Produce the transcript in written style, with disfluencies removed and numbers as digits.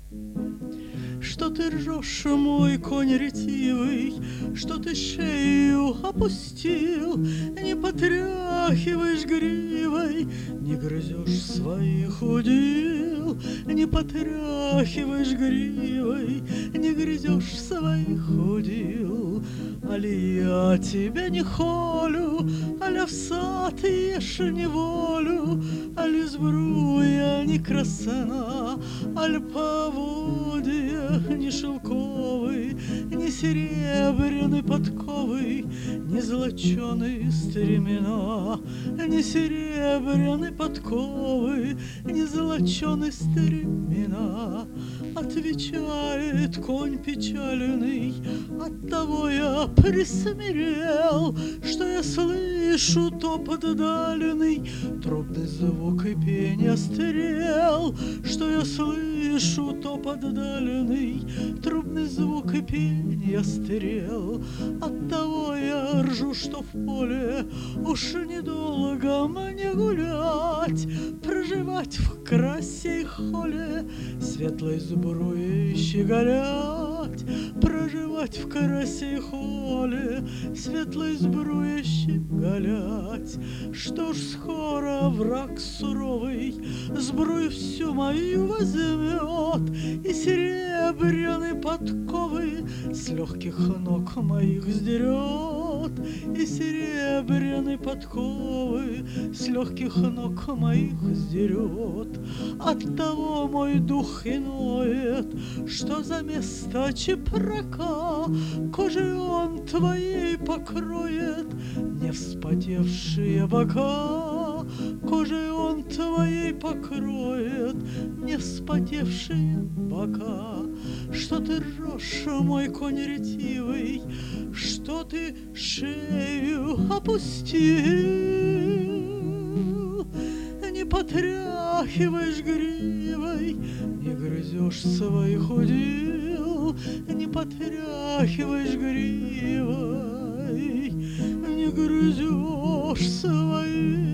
Что ты ржешь, мой конь ретивый, что ты шею опустил, не потряхиваешь гривой, не грызешь своих удил, не потряхиваешь гривой, не грызешь своих удил. Али я тебя не холю, аля в сад ешь неволю, али сбруя не красна, аль поводья не шелковый, не серебряной подковой, не золоченой стремена, не серебряной подковой, не золоченой стремена. Отвечает конь печальный: оттого я присмирел, что я слышу топот дальний, трубный звук и пение стрел, что я слышу топот дальний, трубный звук и пение стрел. Оттого я ржу, что в поле уж недолго мне гулять, проживать в красе и холе, светлой сбруей щеголять, проживать в красе и холе, светлой сбруей щеголять. Что ж, скоро враг суровый сбрую всю мою возьмет, и серебряной подковы с легких ног моих сдерет, и серебряной подковы с легких ног моих сдерет. Оттого мой дух и ноет, что за место чепрака кожей он твоей покроет не вспотевшие бока, кожей он твоей покроет не вспотевшие бока. Что ты ржешь, мой конь ретивый, что ты шею опустил, не потряхиваешь гривой, не грызешь своих удил, не потряхиваешь гривой, не грызешь своих